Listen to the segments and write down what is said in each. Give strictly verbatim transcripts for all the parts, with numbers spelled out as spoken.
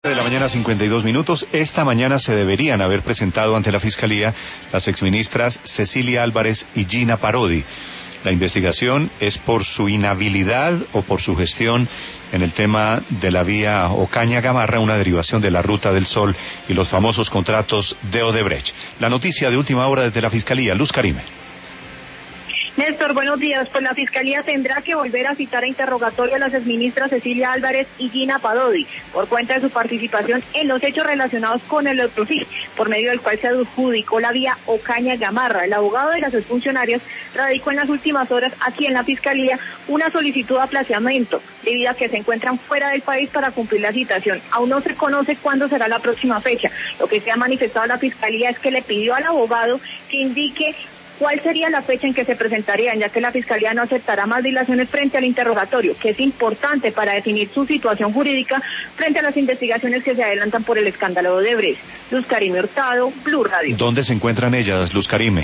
De la mañana, cincuenta y dos minutos. Esta mañana se deberían haber presentado ante la Fiscalía las exministras Cecilia Álvarez y Gina Parodi. La investigación es por su inhabilidad o por su gestión en el tema de la vía Ocaña-Gamarra, una derivación de la Ruta del Sol y los famosos contratos de Odebrecht. La noticia de última hora desde la Fiscalía, Luz Carime. Néstor, buenos días. Pues la Fiscalía tendrá que volver a citar a interrogatorio a las exministras Cecilia Álvarez y Gina Parodi por cuenta de su participación en los hechos relacionados con el Electrofil, por medio del cual se adjudicó la vía Ocaña-Gamarra. El abogado de las exfuncionarias radicó en las últimas horas aquí en la Fiscalía una solicitud de aplazamiento, debido a que se encuentran fuera del país para cumplir la citación. Aún no se conoce cuándo será la próxima fecha. Lo que se ha manifestado la Fiscalía es que le pidió al abogado que indique ¿cuál sería la fecha en que se presentarían? Ya que la Fiscalía no aceptará más dilaciones frente al interrogatorio, que es importante para definir su situación jurídica frente a las investigaciones que se adelantan por el escándalo de Odebrecht. Luz Carime Hurtado, Blue Radio. ¿Dónde se encuentran ellas, Luz Carime?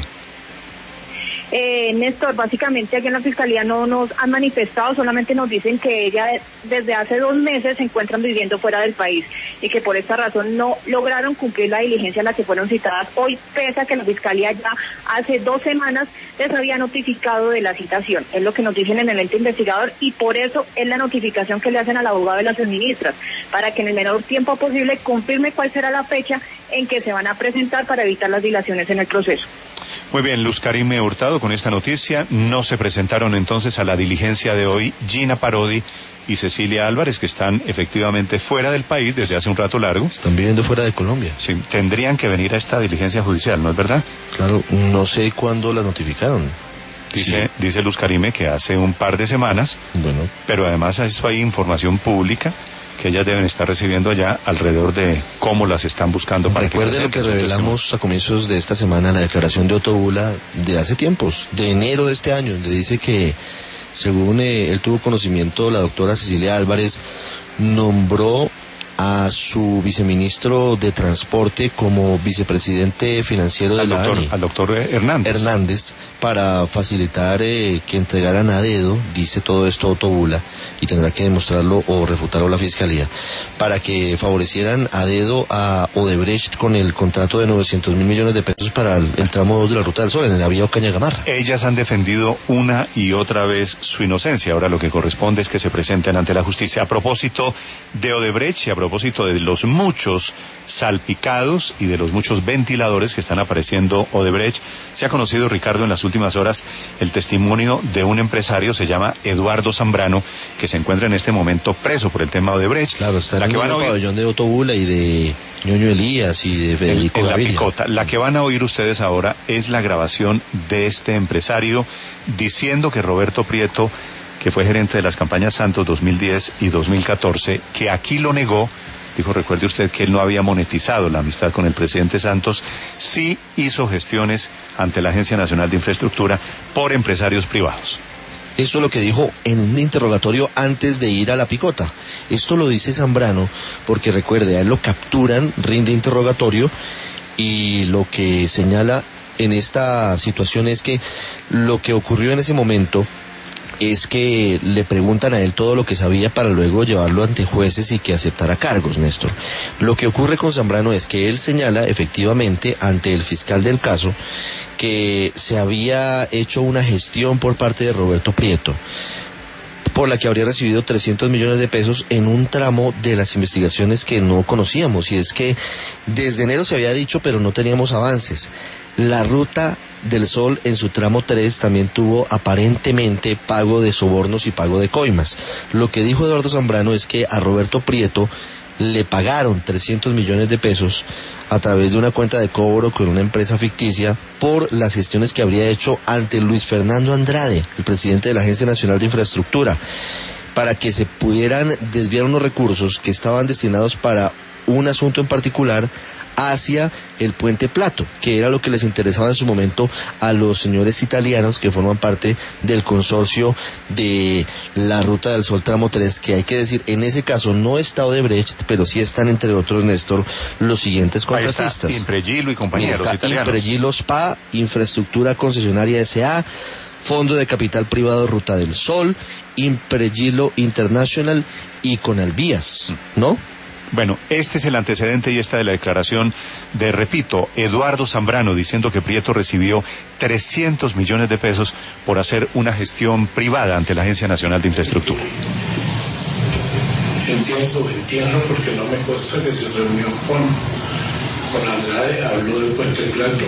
Eh, Néstor, básicamente aquí en la Fiscalía no nos han manifestado, solamente nos dicen que ellas desde hace dos meses se encuentran viviendo fuera del país y que por esta razón no lograron cumplir la diligencia a la que fueron citadas hoy, pese a que la Fiscalía ya hace dos semanas les había notificado de la citación. Es lo que nos dicen en el ente investigador y por eso es la notificación que le hacen al abogado de las exministras, para que en el menor tiempo posible confirme cuál será la fecha en que se van a presentar para evitar las dilaciones en el proceso. Muy bien, Luz Carime Hurtado, con esta noticia. No se presentaron entonces a la diligencia de hoy Gina Parodi y Cecilia Álvarez, que están efectivamente fuera del país desde hace un rato largo. Están viviendo fuera de Colombia. Sí, tendrían que venir a esta diligencia judicial, ¿no es verdad? Claro, no sé cuándo las notificaron. Dice, sí. dice Luz Carime que hace un par de semanas, bueno, pero además eso hay información pública que ellas deben estar recibiendo allá alrededor de cómo las están buscando para que recuerde lo que revelamos a comienzos de esta semana, la declaración de Otto Bula de hace tiempos, de enero de este año, donde dice que según eh, él tuvo conocimiento, la doctora Cecilia Álvarez nombró a su viceministro de Transporte como vicepresidente financiero de al la doctor, ANI, al doctor Hernández. Hernández, para facilitar eh, que entregaran a dedo, dice todo esto Otto Bula, y tendrá que demostrarlo o refutarlo la Fiscalía, para que favorecieran a dedo a Odebrecht con el contrato de novecientos mil millones de pesos para el, el tramo dos de la Ruta del Sol, en la vía Ocaña-Gamarra. Ellas han defendido una y otra vez su inocencia. Ahora lo que corresponde es que se presenten ante la justicia. A propósito de Odebrecht y a propósito de los muchos salpicados y de los muchos ventiladores que están apareciendo Odebrecht, se ha conocido, Ricardo, en las últimas horas el testimonio de un empresario, se llama Eduardo Zambrano, que se encuentra en este momento preso por el tema Odebrecht. Claro, está la en que el van a oír... pabellón de Otto Bula y de Ñoño Elías y de Federico en, en la Gaviria. picota. La que van a oír ustedes ahora es la grabación de este empresario diciendo que Roberto Prieto, que fue gerente de las campañas Santos dos mil diez y dos mil catorce, que aquí lo negó. Dijo, recuerde usted que él no había monetizado la amistad con el presidente Santos, sí hizo gestiones ante la Agencia Nacional de Infraestructura por empresarios privados. Esto es lo que dijo en un interrogatorio antes de ir a la picota. Esto lo dice Zambrano porque recuerde, a él lo capturan, rinde interrogatorio y lo que señala en esta situación es que lo que ocurrió en ese momento es que le preguntan a él todo lo que sabía para luego llevarlo ante jueces y que aceptara cargos, Néstor. Lo que ocurre con Zambrano es que él señala efectivamente ante el fiscal del caso que se había hecho una gestión por parte de Roberto Prieto, por la que habría recibido trescientos millones de pesos en un tramo de las investigaciones que no conocíamos, y es que desde enero se había dicho pero no teníamos avances. La Ruta del Sol en su tramo tres también tuvo aparentemente pago de sobornos y pago de coimas. Lo que dijo Eduardo Zambrano es que a Roberto Prieto le pagaron trescientos millones de pesos a través de una cuenta de cobro con una empresa ficticia por las gestiones que habría hecho ante Luis Fernando Andrade, el presidente de la Agencia Nacional de Infraestructura, para que se pudieran desviar unos recursos que estaban destinados para un asunto en particular hacia el Puente Plato, que era lo que les interesaba en su momento a los señores italianos que forman parte del consorcio de la Ruta del Sol tramo tres, que hay que decir, en ese caso no está Odebrecht, pero sí están entre otros, Néstor, los siguientes contratistas. Ahí está Impregilo y compañeros está italianos. Impregilo S P A, Infraestructura Concesionaria S A, Fondo de Capital Privado Ruta del Sol, Impregilo International y Conalvías, ¿no? Bueno, este es el antecedente y esta de la declaración de, repito, Eduardo Zambrano, diciendo que Prieto recibió trescientos millones de pesos por hacer una gestión privada ante la Agencia Nacional de Infraestructura. Entiendo, entiendo, porque no me consta que se reunió con, con Andrade, habló de Puente Plata.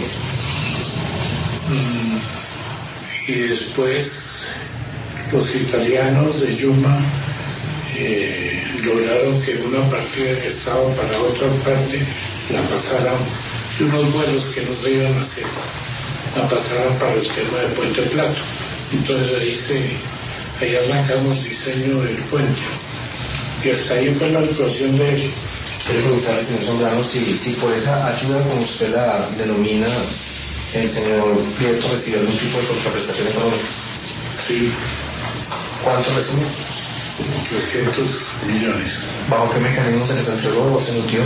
Mm, y después los italianos de Yuma eh, lograron que una partida que estaba para otra parte la pasaran, de unos vuelos que no se iban a hacer, la pasaran para el tema de Puente Plata. Entonces ahí, se, ahí arrancamos diseño del puente. Y hasta ahí fue la actuación de él. Quiero preguntarle, señor Zambrano, si, si por esa ayuda, como usted la denomina, el señor Prieto recibió algún tipo de contraprestación económica. Sí. ¿Cuánto recibió? trescientos millones. ¿Bajo qué mecanismo se les entregó o se emitió?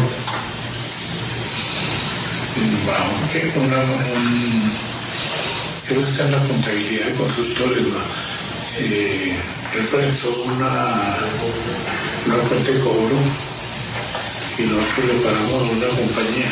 Bajo que una, un, creo que está en la contabilidad de consultores, ¿no? eh, representó una, una fuente de cobro y nosotros le pagamos a una compañía.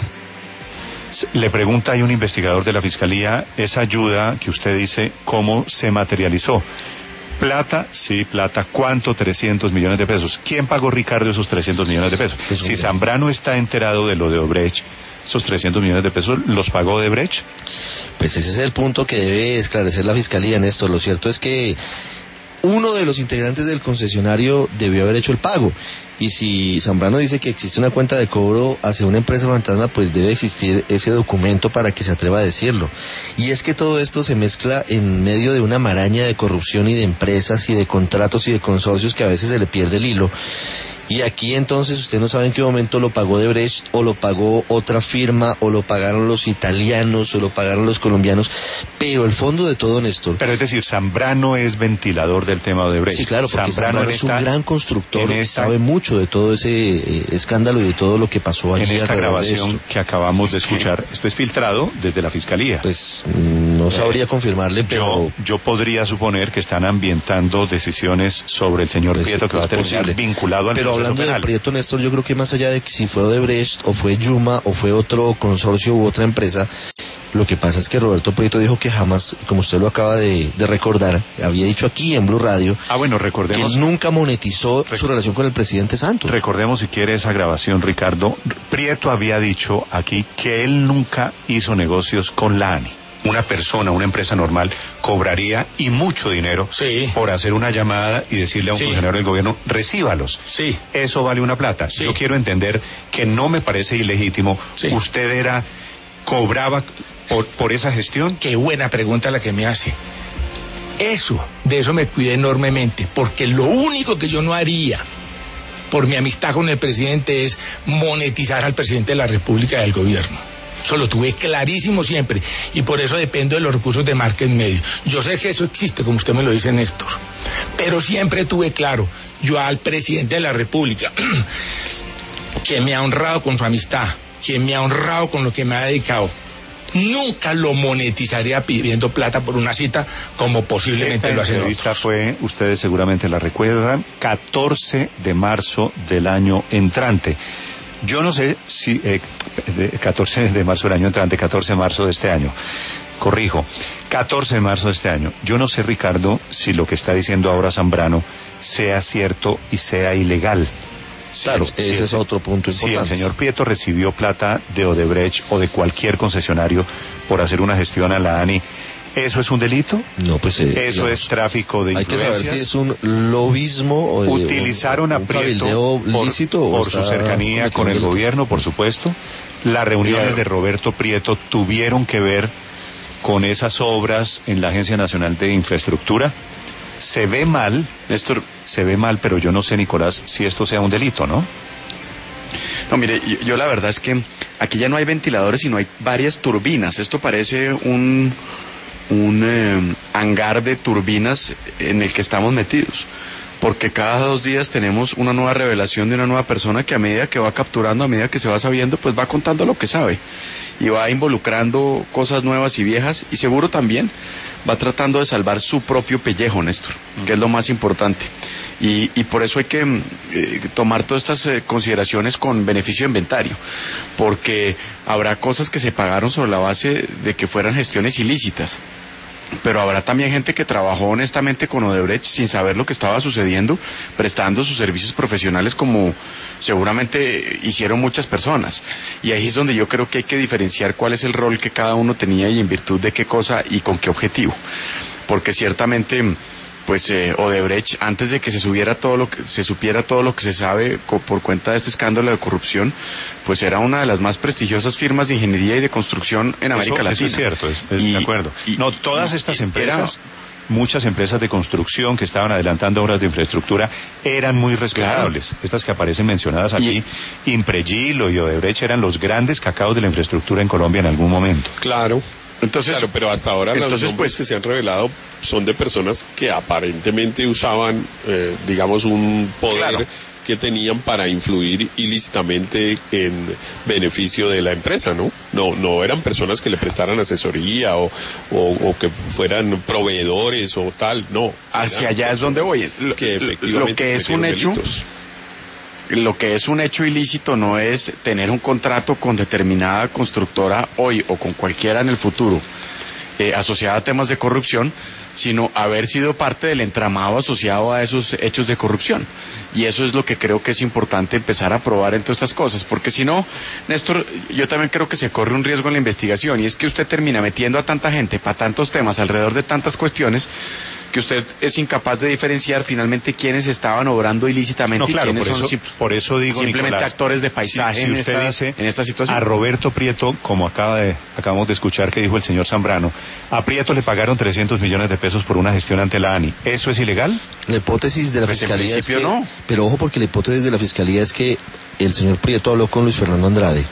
Le pregunta ahí un investigador de la Fiscalía, esa ayuda que usted dice, ¿cómo se materializó? Plata, sí, plata. ¿Cuánto? trescientos millones de pesos. ¿Quién pagó, Ricardo, esos trescientos millones de pesos? Si Zambrano está enterado de lo de Odebrecht, ¿esos trescientos millones de pesos los pagó Odebrecht? Pues ese es el punto que debe esclarecer la Fiscalía, Néstor. Lo cierto es que uno de los integrantes del concesionario debió haber hecho el pago. Y si Zambrano dice que existe una cuenta de cobro hacia una empresa fantasma, pues debe existir ese documento para que se atreva a decirlo. Y es que todo esto se mezcla en medio de una maraña de corrupción y de empresas y de contratos y de consorcios que a veces se le pierde el hilo. Y aquí entonces usted no sabe en qué momento lo pagó Odebrecht, o lo pagó otra firma, o lo pagaron los italianos, o lo pagaron los colombianos, pero el fondo de todo, Néstor... Pero es decir, Zambrano es ventilador del tema Odebrecht. Sí, claro, porque Zambrano, Zambrano es esta, un gran constructor, esta, sabe mucho de todo ese eh, escándalo y de todo lo que pasó allí. En esta grabación que acabamos de escuchar, esto es filtrado desde la Fiscalía. Pues no sabría eh, confirmarle, pero... Yo, yo podría suponer que están ambientando decisiones sobre el señor pues, Prieto, que va a terminar posible. vinculado al pero hablando de Prieto, Néstor, yo creo que más allá de si fue Odebrecht o fue Yuma o fue otro consorcio u otra empresa, lo que pasa es que Roberto Prieto dijo que jamás, como usted lo acaba de, de recordar, había dicho aquí en Blue Radio, ah, bueno, recordemos, que nunca monetizó rec- su relación con el presidente Santos. Recordemos, si quiere, esa grabación, Ricardo. Prieto había dicho aquí que él nunca hizo negocios con la ANI. Una persona, una empresa normal, cobraría y mucho dinero sí. por hacer una llamada y decirle a un sí. funcionario del gobierno, recíbalos. Sí. Eso vale una plata. Sí. Yo quiero entender que no me parece ilegítimo. Sí. ¿Usted era, cobraba por, por esa gestión? Qué buena pregunta la que me hace. Eso, de eso me cuidé enormemente, porque lo único que yo no haría por mi amistad con el presidente es monetizar al presidente de la República y del gobierno. Eso lo tuve clarísimo siempre, y por eso dependo de los recursos de marca en medio. Yo sé que eso existe, como usted me lo dice, Néstor, pero siempre tuve claro, yo al presidente de la República, que me ha honrado con su amistad, que me ha honrado con lo que me ha dedicado, nunca lo monetizaría pidiendo plata por una cita, como posiblemente Esta lo hacen otros. Esta fue, ustedes seguramente la recuerdan, catorce de marzo del año entrante. Yo no sé si, eh, catorce de marzo del año entrante, catorce de marzo de este año, corrijo, catorce de marzo de este año. Yo no sé, Ricardo, si lo que está diciendo ahora Zambrano sea cierto y sea ilegal. Claro, si, ese si, es otro punto importante. Si el señor Prieto recibió plata de Odebrecht o de cualquier concesionario por hacer una gestión a la ANI, ¿eso es un delito? No, pues... Eh, ¿Eso digamos, es tráfico de hay influencias? Hay que saber si es un lobismo o... Utilizaron un, a un Prieto por, lícito, por su cercanía con el gobierno, por supuesto. Las reuniones claro. de Roberto Prieto tuvieron que ver con esas obras en la Agencia Nacional de Infraestructura. Se ve mal, Néstor, se ve mal, pero yo no sé, Nicolás, si esto sea un delito, ¿no? No, mire, yo, yo la verdad es que aquí ya no hay ventiladores, sino hay varias turbinas. Esto parece un... un eh, hangar de turbinas en el que estamos metidos, porque cada dos días tenemos una nueva revelación de una nueva persona que a medida que va capturando, a medida que se va sabiendo, pues va contando lo que sabe y va involucrando cosas nuevas y viejas, y seguro también va tratando de salvar su propio pellejo, Néstor, que es lo más importante. Y, y por eso hay que eh, tomar todas estas eh, consideraciones con beneficio de inventario, porque habrá cosas que se pagaron sobre la base de que fueran gestiones ilícitas, pero habrá también gente que trabajó honestamente con Odebrecht sin saber lo que estaba sucediendo, prestando sus servicios profesionales como seguramente hicieron muchas personas. Y ahí es donde yo creo que hay que diferenciar cuál es el rol que cada uno tenía y en virtud de qué cosa y con qué objetivo. Porque ciertamente, pues eh, Odebrecht, antes de que se subiera todo lo que se supiera todo lo que se sabe co- por cuenta de este escándalo de corrupción, pues era una de las más prestigiosas firmas de ingeniería y de construcción en América eso, Latina. Eso es cierto, es, es y, de acuerdo. Y, no, todas estas y, empresas, era, muchas empresas de construcción que estaban adelantando obras de infraestructura eran muy respetables. Claro. Estas que aparecen mencionadas aquí, y, Impregilo y Odebrecht eran los grandes cacaos de la infraestructura en Colombia en algún momento. Claro. Entonces, claro, pero hasta ahora los nombres pues, que se han revelado son de personas que aparentemente usaban, eh, digamos, un poder claro. que tenían para influir ilícitamente en beneficio de la empresa, ¿no? No, no eran personas que le prestaran asesoría o, o, o que fueran proveedores o tal, no. Hacia allá es donde voy. Lo que, efectivamente lo que es un hecho. Delitos. Lo que es un hecho ilícito no es tener un contrato con determinada constructora hoy o con cualquiera en el futuro eh, asociada a temas de corrupción, sino haber sido parte del entramado asociado a esos hechos de corrupción. Y eso es lo que creo que es importante empezar a probar en todas estas cosas, porque si no, Néstor, yo también creo que se corre un riesgo en la investigación, y es que usted termina metiendo a tanta gente para tantos temas alrededor de tantas cuestiones, que usted es incapaz de diferenciar finalmente quiénes estaban obrando ilícitamente no, claro, y quiénes por eso, son por eso digo, simplemente Nicolás, actores de paisaje si, si en, usted esta, dice en esta situación. A Roberto Prieto, como acaba de, acabamos de escuchar que dijo el señor Zambrano, a Prieto le pagaron trescientos millones de pesos por una gestión ante la ANI. ¿Eso es ilegal? La hipótesis de la pues Fiscalía es que, no. pero ojo, porque la hipótesis de la Fiscalía es que el señor Prieto habló con Luis Fernando Andrade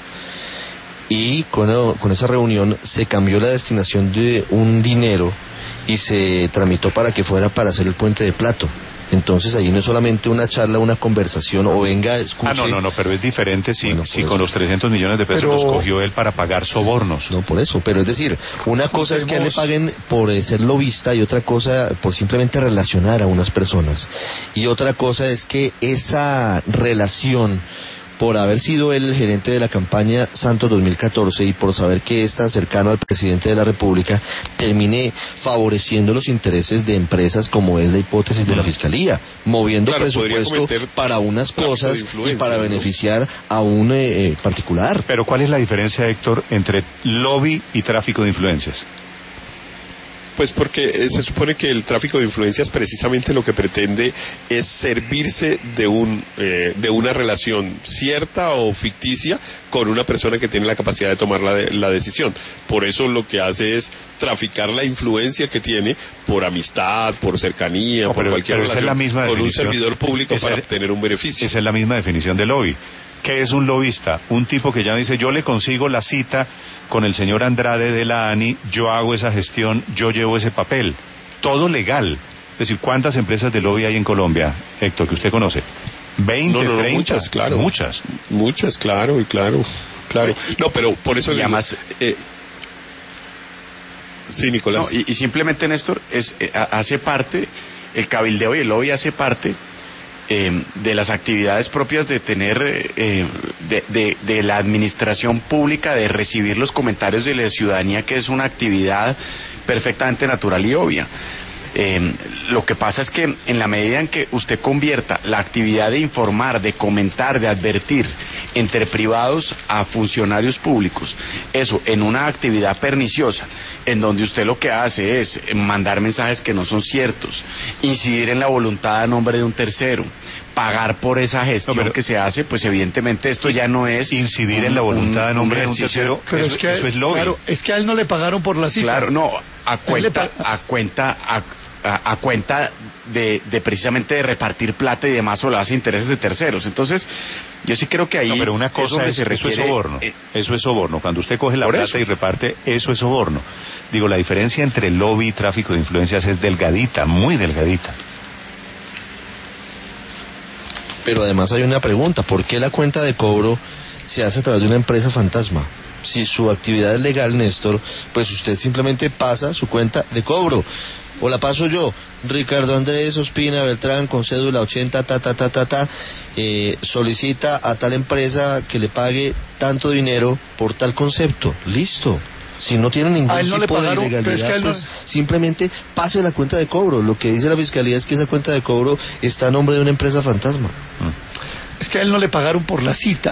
y con, con esa reunión se cambió la destinación de un dinero y se tramitó para que fuera para hacer el puente de Plato. Entonces ahí no es solamente una charla, una conversación o venga, escuche. Ah, no, no, no, pero es diferente si, bueno, si con los trescientos millones de pesos pero... los cogió él para pagar sobornos. No, por eso, pero es decir, una cosa es que a él le paguen por eh, ser lobista y otra cosa por simplemente relacionar a unas personas. Y otra cosa es que esa relación, por haber sido él el gerente de la campaña Santos dos mil catorce y por saber que es tan cercano al presidente de la República, termine favoreciendo los intereses de empresas como es la hipótesis de la Fiscalía, moviendo claro, presupuesto para unas cosas y para ¿no? beneficiar a un eh, particular. Pero ¿cuál es la diferencia, Héctor, entre lobby y tráfico de influencias? Pues porque se supone que el tráfico de influencias precisamente lo que pretende es servirse de un eh, de una relación cierta o ficticia con una persona que tiene la capacidad de tomar la, de, la decisión. Por eso lo que hace es traficar la influencia que tiene por amistad, por cercanía, no, por pero, cualquier pero relación es la misma con un definición. servidor público esa, para obtener un beneficio. Esa es la misma definición de lobby. ¿Qué es un lobista? Un tipo que ya dice, yo le consigo la cita con el señor Andrade de la ANI, yo hago esa gestión, yo llevo ese papel. Todo legal. Es decir, ¿cuántas empresas de lobby hay en Colombia, Héctor, que usted conoce? ¿veinte, no, no, treinta? Muchas, claro. Muchas. Muchas, claro, y claro. claro. No, pero por eso... Y además... Eh, sí, Nicolás. No, y, y simplemente, Néstor, es, eh, hace parte, el cabildeo y el lobby hace parte... Eh, de las actividades propias de tener, eh, de, de, de la administración pública, de recibir los comentarios de la ciudadanía, que es una actividad perfectamente natural y obvia. Eh, lo que pasa es que en la medida en que usted convierta la actividad de informar, de comentar, de advertir entre privados a funcionarios públicos, eso en una actividad perniciosa, en donde usted lo que hace es mandar mensajes que no son ciertos, incidir en la voluntad a nombre de un tercero, pagar por esa gestión no, pero, que se hace, pues evidentemente esto ya no es incidir un, en la voluntad a nombre de un tercero. Pero eso es que eso es lobby. Claro, es que a él no le pagaron por la cita. Claro, no, a cuenta, a cuenta, a, a, a cuenta de, de precisamente de repartir plata y demás o las intereses de terceros. Entonces, yo sí creo que ahí... No, pero una cosa es, se requiere, eso es soborno, eh, eso es soborno. Cuando usted coge la plata eso. y reparte, eso es soborno. Digo, la diferencia entre lobby y tráfico de influencias es delgadita, muy delgadita. Pero además hay una pregunta, ¿por qué la cuenta de cobro se hace a través de una empresa fantasma. Si su actividad es legal, Néstor, pues usted simplemente pasa su cuenta de cobro. O la paso yo, Ricardo Andrés Ospina Beltrán, con cédula ochenta, ta, ta, ta, ta, ta, eh, solicita a tal empresa que le pague tanto dinero por tal concepto. Listo. Si no tiene ningún no tipo pagaron, de ilegalidad, es que él pues no... simplemente pase la cuenta de cobro. Lo que dice la Fiscalía es que esa cuenta de cobro está a nombre de una empresa fantasma. Es que a él no le pagaron por la cita,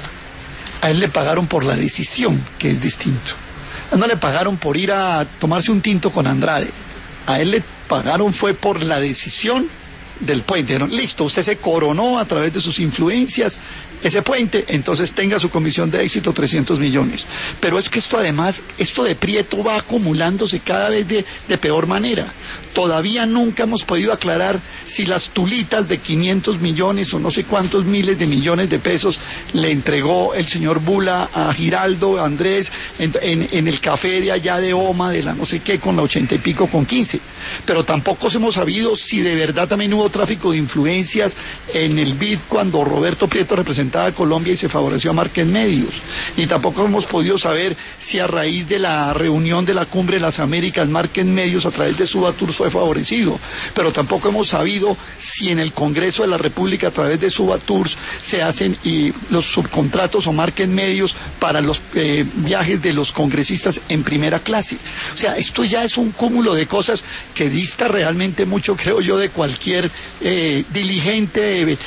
a él le pagaron por la decisión, que es distinto. A él no le pagaron por ir a tomarse un tinto con Andrade, a él le pagaron fue por la decisión del puente. Dijeron, listo, usted se coronó a través de sus influencias ese puente, entonces tenga su comisión de éxito trescientos millones. Pero es que esto además, esto de Prieto va acumulándose cada vez de, de peor manera. Todavía nunca hemos podido aclarar si las tulitas de quinientos millones o no sé cuántos miles de millones de pesos le entregó el señor Bula a Giraldo Andrés en, en, en el café de allá de Oma, de la no sé qué, con la ochenta y pico con quince. Pero tampoco hemos sabido si de verdad también hubo tráfico de influencias en el B I D cuando Roberto Prieto representaba a Colombia y se favoreció a Márquez Medios. Y tampoco hemos podido saber si a raíz de la reunión de la Cumbre de las Américas Márquez Medios a través de Subatours fue favorecido. Pero tampoco hemos sabido si en el Congreso de la República a través de Subatours se hacen y los subcontratos o Márquez Medios para los eh, viajes de los congresistas en primera clase. O sea, esto ya es un cúmulo de cosas que dista realmente mucho, creo yo, de cualquier eh, diligente eh,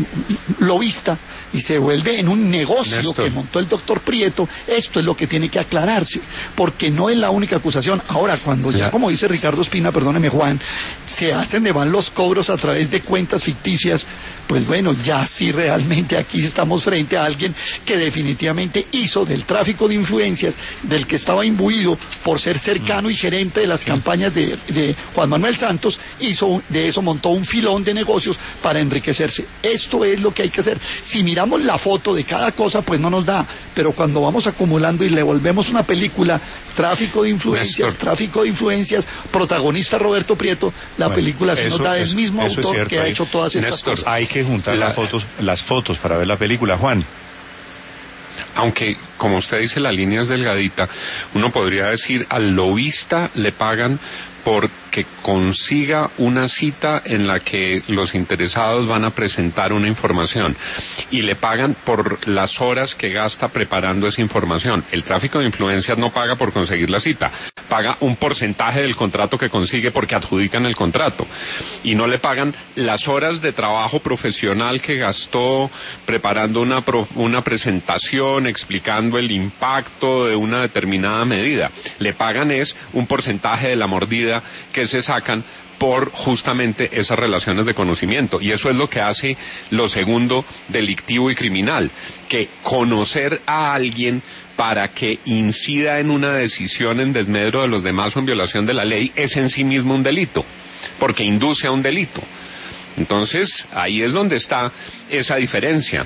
lobista, y se vuelve en un negocio Néstor. Que montó el doctor Prieto. Esto es lo que tiene que aclararse, porque no es la única acusación. Ahora, cuando ya, ya como dice Ricardo Ospina, perdóneme Juan, se hacen de van los cobros a través de cuentas ficticias, pues bueno, ya sí realmente aquí estamos frente a alguien que definitivamente hizo del tráfico de influencias, del que estaba imbuido por ser cercano y gerente de las campañas de, de Juan Manuel Santos, hizo de eso, montó un filón de negocios para enriquecerse. Esto es lo que hay que hacer. Si miramos la foto de cada cosa, pues no nos da, pero cuando vamos acumulando y le volvemos una película, tráfico de influencias, Néstor. tráfico de influencias, protagonista Roberto Prieto, la bueno, película se eso, nos da del eso, mismo eso autor que ha hecho todas estas Néstor, cosas. Hay que juntar la, las, fotos, las fotos para ver la película, Juan. Aunque, como usted dice, la línea es delgadita, uno podría decir, al lobista le pagan porque consiga una cita en la que los interesados van a presentar una información y le pagan por las horas que gasta preparando esa información. El tráfico de influencias no paga por conseguir la cita, paga un porcentaje del contrato que consigue porque adjudican el contrato, y no le pagan las horas de trabajo profesional que gastó preparando una, pro, una presentación explicando el impacto de una determinada medida. Le pagan es un porcentaje de la mordida que se sacan por justamente esas relaciones de conocimiento, y eso es lo que hace lo segundo delictivo y criminal, que conocer a alguien para que incida en una decisión en desmedro de los demás o en violación de la ley es en sí mismo un delito, porque induce a un delito. Entonces ahí es donde está esa diferencia.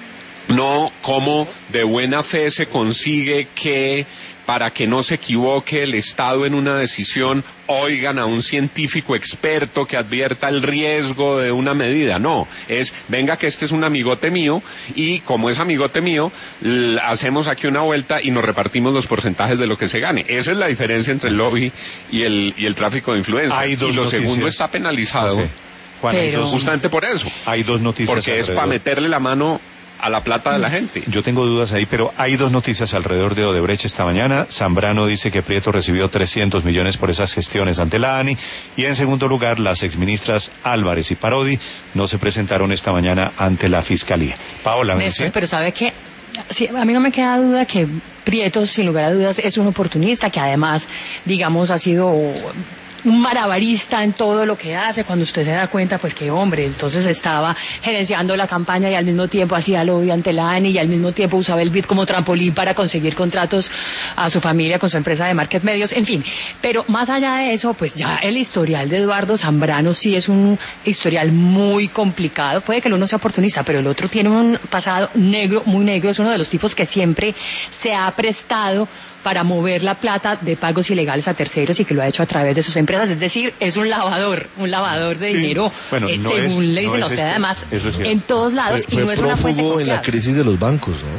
No como de buena fe se consigue que, para que no se equivoque el Estado en una decisión, oigan a un científico experto que advierta el riesgo de una medida. No, es, venga que este es un amigote mío, y como es amigote mío, l- hacemos aquí una vuelta y nos repartimos los porcentajes de lo que se gane. Esa es la diferencia entre el lobby y el, y el tráfico de influencias. Hay dos y lo noticias. Segundo está penalizado. Okay. Juan, Pero... hay dos, justamente por eso. Hay dos noticias. Porque alrededor. es para meterle la mano a la plata de la gente. Yo tengo dudas ahí, pero hay dos noticias alrededor de Odebrecht esta mañana. Zambrano dice que Prieto recibió trescientos millones por esas gestiones ante la ANI, y en segundo lugar, las exministras Álvarez y Parodi no se presentaron esta mañana ante la Fiscalía. Paola, ¿me Néstor, pero ¿sabe qué? Sí, a mí no me queda duda que Prieto, sin lugar a dudas, es un oportunista que además, digamos, ha sido un malabarista en todo lo que hace. Cuando usted se da cuenta, pues que hombre, entonces estaba gerenciando la campaña y al mismo tiempo hacía lobby ante la ANI y al mismo tiempo usaba el B I D como trampolín para conseguir contratos a su familia con su empresa de Market Medios, en fin. Pero más allá de eso, pues ya el historial de Eduardo Zambrano sí es un historial muy complicado. Puede que el uno sea oportunista, pero el otro tiene un pasado negro, muy negro. Es uno de los tipos que siempre se ha prestado para mover la plata de pagos ilegales a terceros y que lo ha hecho a través de sus empresas. Es decir, es un lavador, un lavador de sí. dinero, bueno, eh, no según es, le dicen no a usted, este, además, en todos lados, fue, fue y no es una fuente prófugo en la confiable. crisis de los bancos, ¿no?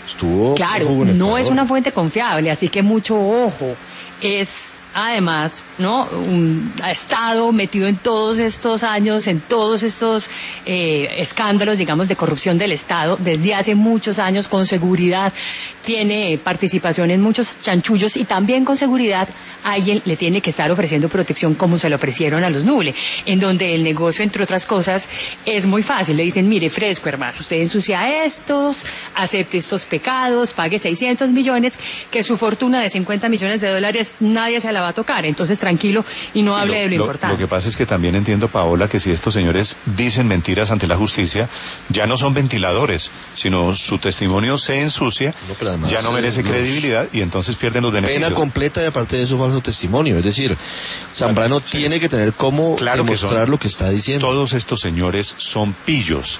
Estuvo claro, no es una fuente confiable, así que mucho ojo. Es además, ¿no? Un, ha estado metido en todos estos años, en todos estos eh, escándalos, digamos, de corrupción del Estado desde hace muchos años, con seguridad tiene participación en muchos chanchullos y también con seguridad alguien le tiene que estar ofreciendo protección como se lo ofrecieron a los Nuble, en donde el negocio, entre otras cosas, es muy fácil. Le dicen, mire, fresco, hermano, usted ensucia a estos, acepte estos pecados, pague seiscientos millones, que su fortuna de cincuenta millones de dólares nadie se la va a tocar, entonces tranquilo y no sí, hable lo, de lo, lo importante. Lo que pasa es que también entiendo, Paola, que si estos señores dicen mentiras ante la justicia, ya no son ventiladores, sino su testimonio se ensucia, no, además, ya no merece eh, credibilidad y entonces pierden los beneficios. Pena completa y aparte de su falso testimonio, es decir, Zambrano sí. tiene que tener cómo claro demostrar que lo que está diciendo. Todos estos señores son pillos.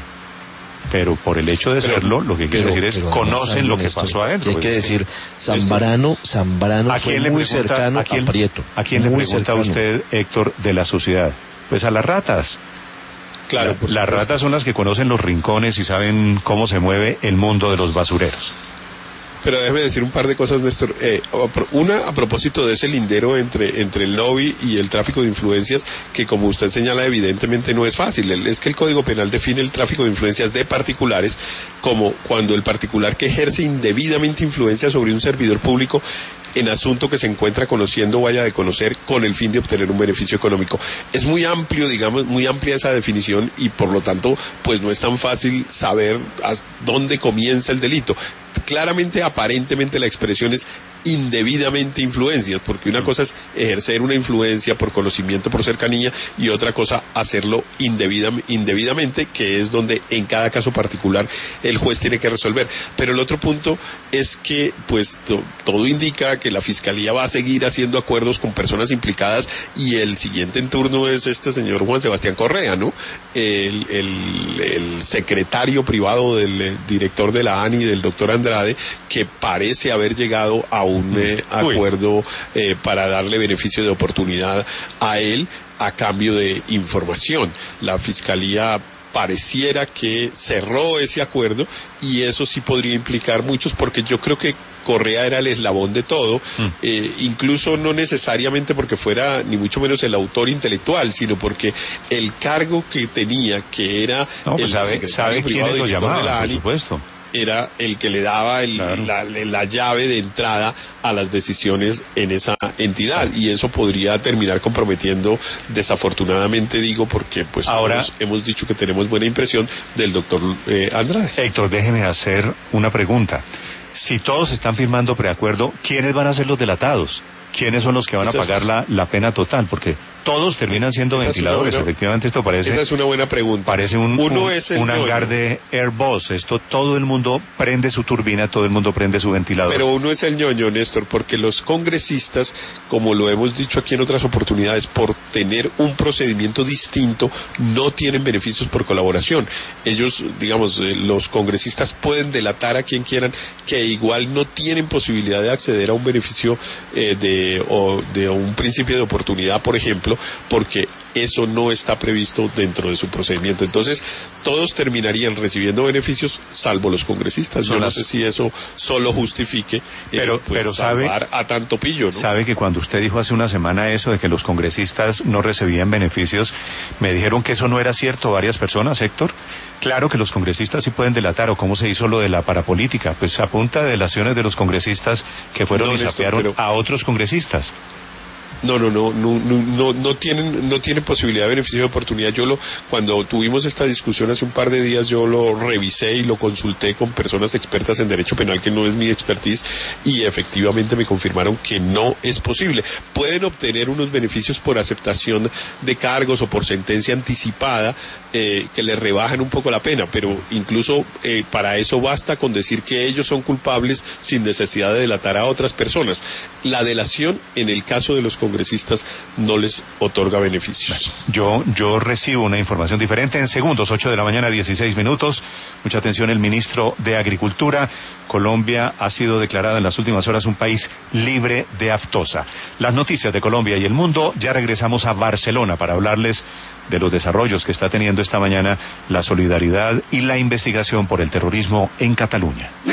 Pero por el hecho de pero, serlo, lo que quiero decir es, conocen lo que pasó adentro. Hay que decir, Zambrano, Zambrano fue muy pregunta, cercano a, quién, a Prieto. ¿A quién le pregunta a usted, Héctor, de la sociedad? Pues a las ratas. Claro, la, las ratas son las que conocen los rincones y saben cómo se mueve el mundo de los basureros. Pero déjeme decir un par de cosas, Néstor. Eh, una, a propósito de ese lindero entre, entre el lobby y el tráfico de influencias, que como usted señala, evidentemente no es fácil. Es que el Código Penal define el tráfico de influencias de particulares como cuando el particular que ejerce indebidamente influencia sobre un servidor público en asunto que se encuentra conociendo o vaya de conocer con el fin de obtener un beneficio económico. Es muy amplio, digamos, muy amplia esa definición y por lo tanto, pues no es tan fácil saber hasta dónde comienza el delito. Claramente, aparentemente, la expresión es indebidamente influencias, porque una cosa es ejercer una influencia por conocimiento, por cercanía, y otra cosa hacerlo indebida, indebidamente, que es donde en cada caso particular el juez tiene que resolver. Pero el otro punto es que pues to, todo indica que la Fiscalía va a seguir haciendo acuerdos con personas implicadas y el siguiente en turno es este señor Juan Sebastián Correa, ¿no? El, el, el secretario privado del eh, director de la A N I, del doctor Andrade, que parece haber llegado a un eh, acuerdo eh, para darle beneficio de oportunidad a él a cambio de información. La Fiscalía pareciera que cerró ese acuerdo y eso sí podría implicar muchos, porque yo creo que Correa era el eslabón de todo, mm. eh, incluso no necesariamente porque fuera ni mucho menos el autor intelectual, sino porque el cargo que tenía, que era no, pues el sabe, secretario sabe privado quiénes lo llamaban, de la A N I, por supuesto, era el que le daba el, claro. la, la llave de entrada a las decisiones en esa entidad, y eso podría terminar comprometiendo, desafortunadamente digo, porque pues ahora todos hemos dicho que tenemos buena impresión del doctor eh, Andrade. Héctor, déjeme hacer una pregunta. Si todos están firmando preacuerdo, ¿quiénes van a ser los delatados? ¿Quiénes son los que van a pagar la, la pena total? Porque todos terminan siendo esa ventiladores, buena, efectivamente esto parece... Esa es una buena pregunta. Parece un, Uno un, es el un hangar de Airbus. Esto, todo el mundo prende su turbina, todo el mundo prende su ventilador. Pero uno es el ñoño, Néstor, porque los congresistas, como lo hemos dicho aquí en otras oportunidades, por tener un procedimiento distinto, no tienen beneficios por colaboración. Ellos, digamos, eh, los congresistas pueden delatar a quien quieran, que igual no tienen posibilidad de acceder a un beneficio eh, de o de un principio de oportunidad, por ejemplo, porque eso no está previsto dentro de su procedimiento. Entonces, todos terminarían recibiendo beneficios, salvo los congresistas. Yo no sé si eso solo justifique pero, eh, pues, pero sabe, salvar a tanto pillo, ¿no? Sabe que cuando usted dijo hace una semana eso de que los congresistas no recibían beneficios, me dijeron que eso no era cierto varias personas, Héctor. Claro que los congresistas sí pueden delatar, o cómo se hizo lo de la parapolítica, pues a punta de delaciones de los congresistas que fueron no, y sapearon pero... a otros congresistas. No, no, no, no, no, no tienen, no tienen posibilidad de beneficio de oportunidad. Yo lo, cuando tuvimos esta discusión hace un par de días, yo lo revisé y lo consulté con personas expertas en derecho penal, que no es mi expertise, y efectivamente me confirmaron que no es posible. Pueden obtener unos beneficios por aceptación de cargos o por sentencia anticipada, eh, que les rebajan un poco la pena, pero incluso eh, para eso basta con decir que ellos son culpables sin necesidad de delatar a otras personas. La delación, en el caso de los congresistas, no les otorga beneficios. Yo, yo recibo una información diferente en segundos, ocho de la mañana, dieciséis minutos. Mucha atención, el ministro de Agricultura. Colombia ha sido declarada en las últimas horas un país libre de aftosa. Las noticias de Colombia y el mundo. Ya regresamos a Barcelona para hablarles de los desarrollos que está teniendo esta mañana la solidaridad y la investigación por el terrorismo en Cataluña.